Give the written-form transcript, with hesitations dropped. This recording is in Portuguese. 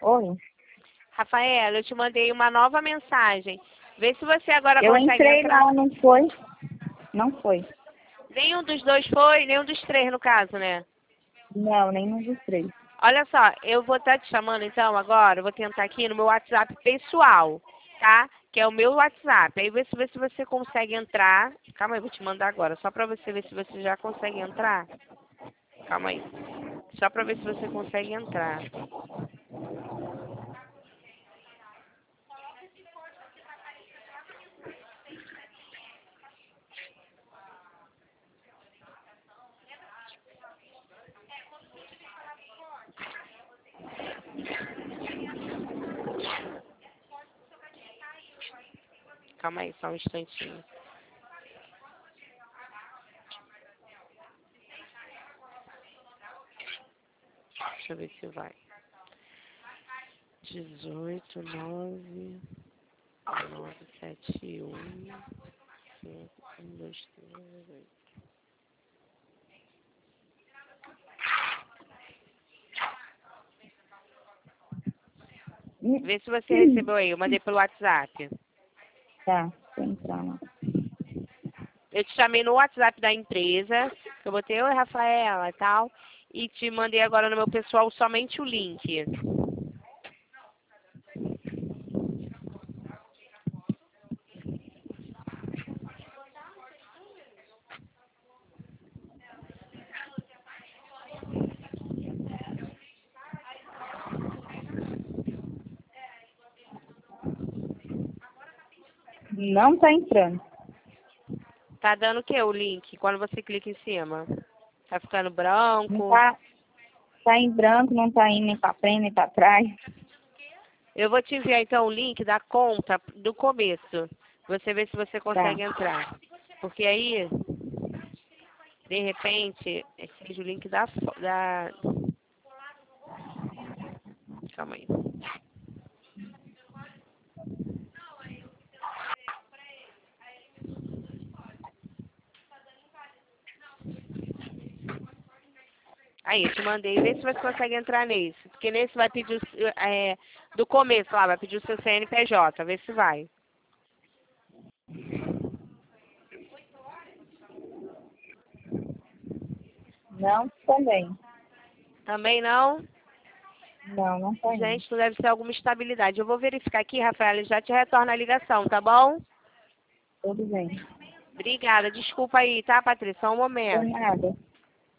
Oi. Rafaela, eu te mandei uma nova mensagem. Vê se você agora Eu consegue entrei entrar. lá, não foi? Não foi. Nenhum dos dois foi, nenhum dos três no caso, né? Não, nenhum dos três. Olha só, eu vou estar te chamando então agora, eu vou tentar aqui no meu WhatsApp pessoal, tá? Que é o meu WhatsApp. Aí vê se você consegue entrar. Calma aí, vou te mandar agora, só pra você ver se você já consegue entrar. Calma aí. Só pra ver se você consegue entrar. Calma aí, só um instantinho. Deixa eu ver se vai. 18, 9, 971, 5, 1, 2, 3, 8. Vê se você recebeu aí, eu mandei pelo WhatsApp. Tá, vou entrar lá. Eu te chamei no WhatsApp da empresa, que eu botei, oi Rafaela e tal, e te mandei agora no meu pessoal somente o link. Não tá entrando. Tá dando o que o link? Quando você clica em cima? Tá ficando Não branco? tá em branco, não tá indo nem pra frente, nem pra trás. Eu vou te enviar então o link da conta do começo. Você vê se você consegue Tá. entrar. Porque aí, de repente, seja o link da... Calma aí. Aí, eu te mandei. Vê se você consegue entrar nesse. Porque nesse vai pedir do começo lá, vai pedir o seu CNPJ. Vê se vai. Não também. Também não? Não, não tá indo. Gente, não deve ser alguma estabilidade. Eu vou verificar aqui, Rafaela, e já te retorno a ligação, tá bom? Tudo bem. Obrigada. Desculpa aí, tá, Patrícia? Só um Por momento. nada.